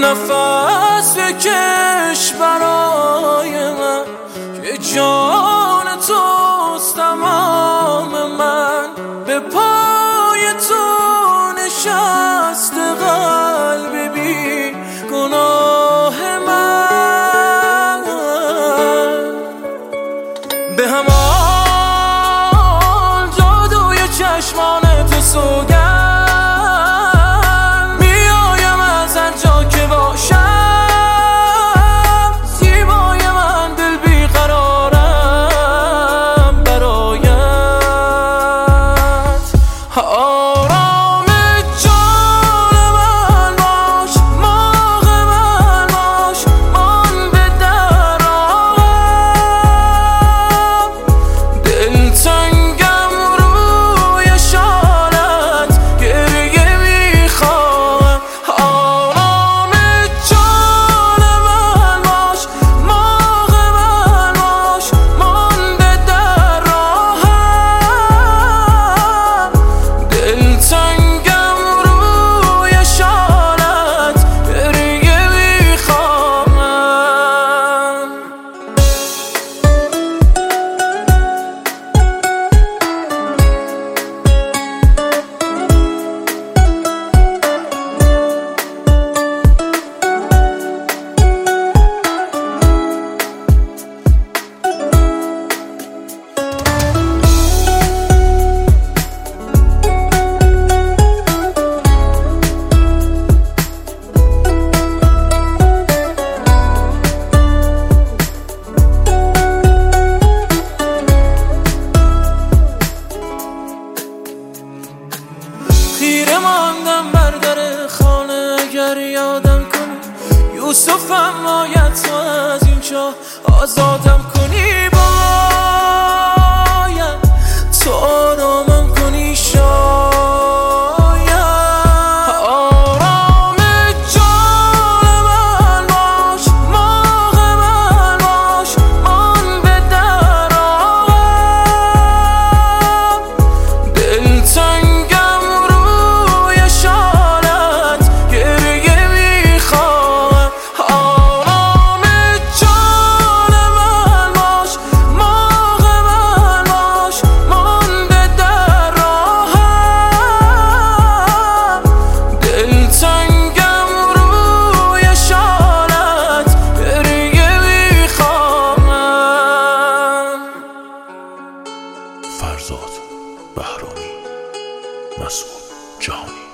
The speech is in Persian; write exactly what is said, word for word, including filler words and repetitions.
نفس بکش برای من که جان توست تمام من. به پای تو نشست قلب بی گناه من. به همان جادوی چشمان تو سوگند میایم از هر جا که باشم. زیبای من دل بیقرارم برایت. آرام جان من باش، ماه من باش، من به در راهم. دلتنگم روی شالت گریه میخواهم. آرام جان من باش، ماه من باش، من به در راهم. دلتنگم روی شالت گریه میخواهم. خیره ماندم بر در خانه اگر یادم کنی. یوسفم باید تو از این چاه آزادم کنی. باید تو آرامم کنی شاید. آرام جان من باش، ماه من باش، من به در راهم. دلتنگم روی شالت گریه میخواهم. آرام جان من باش، ماه من باش، من به در راهم. دلتنگم روی شالت گریه میخواهم. فرزاد بهرامی، مسعود جهانی.